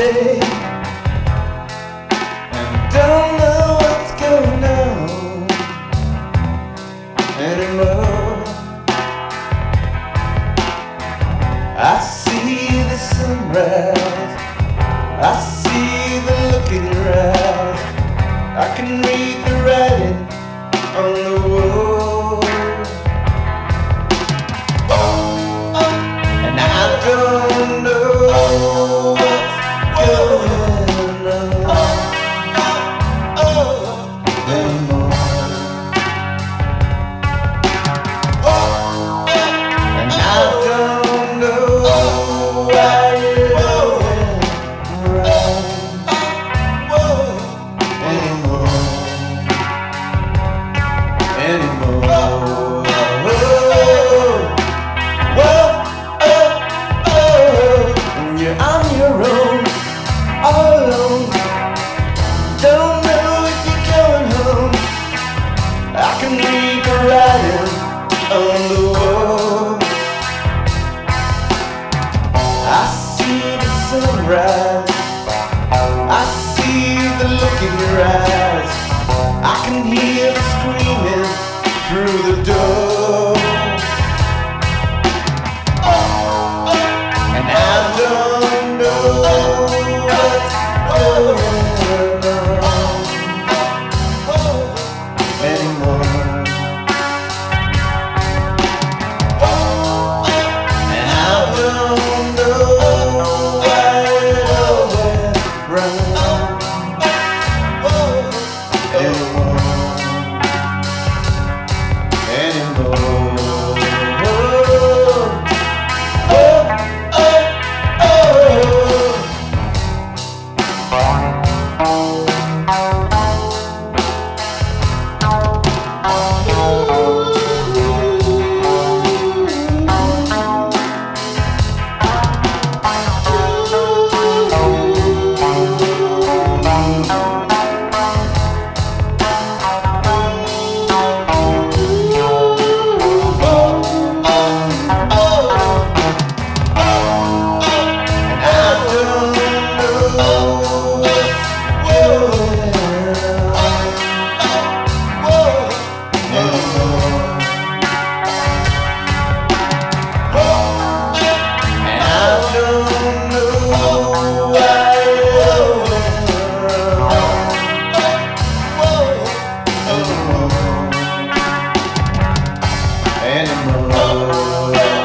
day, and don't know what's going on anymore. I see the sunrise, I see the look in your eyes, I can read the writing on the wall. And I don't know what's going on anymore. And I don't know why you're going right anymore. And you're on your own, all alone. Don't know if you're going home. I can read the writing on the wall. I see the sunrise, I see the look in your eyes, I can hear the screaming through the door. And I don't know what's going on anymore. And I don't know why it all went wrong anymore. Anymore.